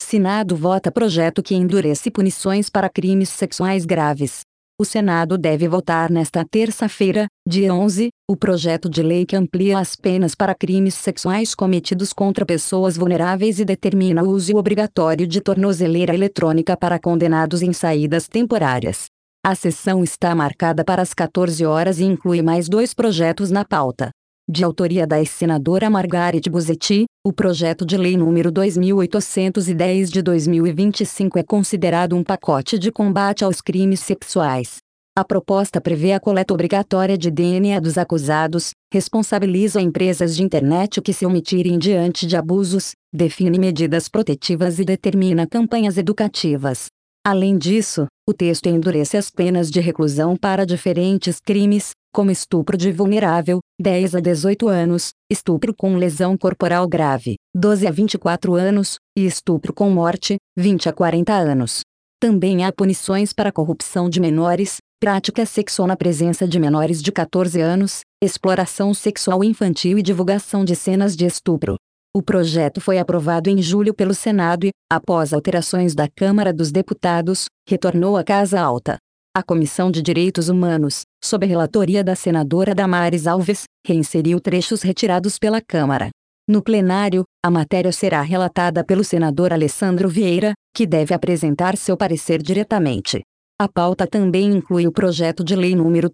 Senado vota projeto que endurece punições para crimes sexuais graves. O Senado deve votar nesta terça-feira, dia 11, o projeto de lei que amplia as penas para crimes sexuais cometidos contra pessoas vulneráveis e determina o uso obrigatório de tornozeleira eletrônica para condenados em saídas temporárias. A sessão está marcada para as 14 horas e inclui mais 2 projetos na pauta. De autoria da ex-senadora Margareth Busetti, o projeto de lei número 2810 de 2025 é considerado um pacote de combate aos crimes sexuais. A proposta prevê a coleta obrigatória de DNA dos acusados, responsabiliza empresas de internet que se omitirem diante de abusos, define medidas protetivas e determina campanhas educativas. Além disso, o texto endurece as penas de reclusão para diferentes crimes, como estupro de vulnerável, 10 a 18 anos, estupro com lesão corporal grave, 12 a 24 anos, e estupro com morte, 20 a 40 anos. Também há punições para corrupção de menores, prática sexual na presença de menores de 14 anos, exploração sexual infantil e divulgação de cenas de estupro. O projeto foi aprovado em julho pelo Senado e, após alterações da Câmara dos Deputados, retornou à Casa Alta. A Comissão de Direitos Humanos, sob a relatoria da senadora Damares Alves, reinseriu trechos retirados pela Câmara. No plenário, a matéria será relatada pelo senador Alessandro Vieira, que deve apresentar seu parecer diretamente. A pauta também inclui o projeto de lei número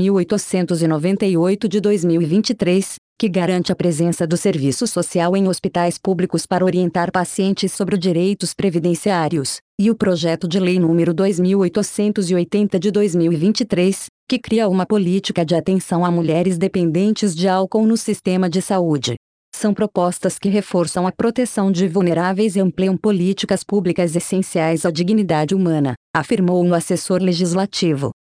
3.898 de 2023, que garante a presença do serviço social em hospitais públicos para orientar pacientes sobre direitos previdenciários, e o projeto de lei número 2.880 de 2023, que cria uma política de atenção a mulheres dependentes de álcool no sistema de saúde. São propostas que reforçam a proteção de vulneráveis e ampliam políticas públicas essenciais à dignidade humana, afirmou um assessor legislativo.